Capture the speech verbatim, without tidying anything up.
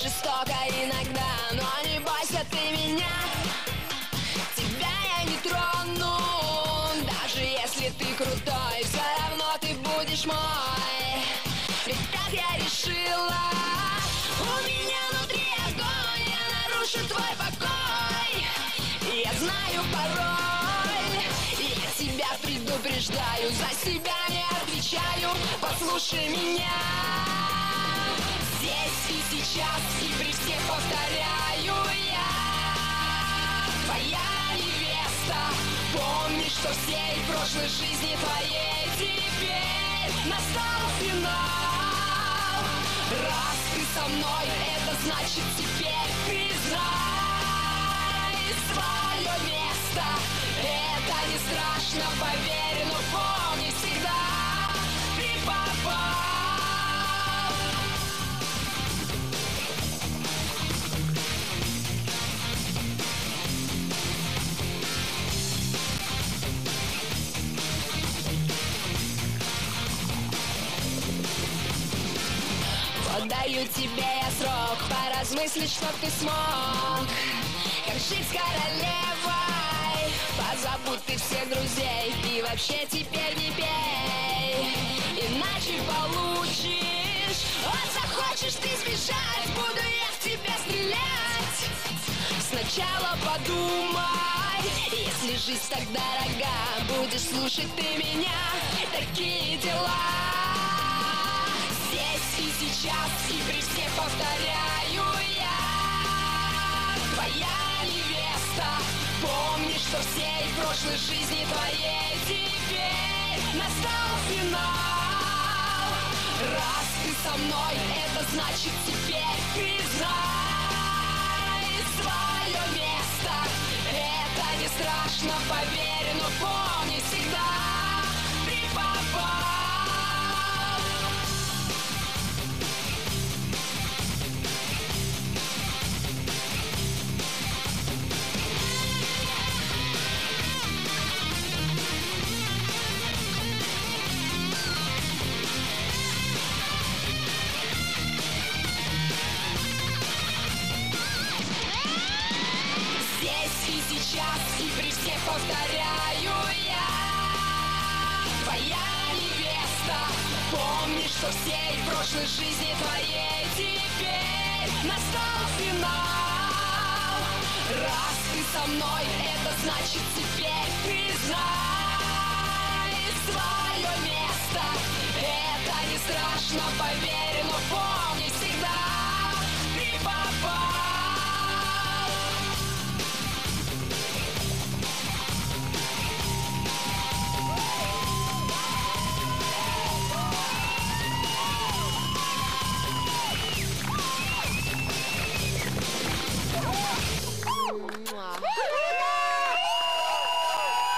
жестоко иногда, но не бойся ты меня. Тебя я не трону, даже если ты крутой, все равно ты будешь мой. Ведь так я решила. У меня внутри огонь, я нарушу твой покой. И я знаю пароль, и я тебя предупреждаю, за себя не отвечаю, послушай меня. Здесь и сейчас, и при всех повторяю я. Твоя невеста, помни, что всей прошлой жизни твоей теперь настал финал. Раз ты со мной, это значит теперь признай свое место. Это не страшно, поверь, но помни всегда, ты попал. Вот даю тебе я срок поразмыслить, чтоб ты смог как жить с королевой. Позабудь ты всех друзей и вообще теперь не пей, иначе получишь. Вот захочешь ты сбежать, буду я в тебя стрелять. Сначала подумай, если жизнь так дорога, будешь слушать ты меня, такие дела. Здесь и сейчас, и при всех повторяю я. Твоя невеста, помни, что всей прошлой жизни твоей теперь настал финал. Раз ты со мной, это значит теперь признай свое место. Это не страшно, поверь, но помни всегда, ты попал. И сейчас, и при всех повторяю я. Твоя невеста, помни, что всей прошлой жизни твоей теперь настал финал. Раз ты со мной, это значит теперь признай свое место. Это не страшно, поверь.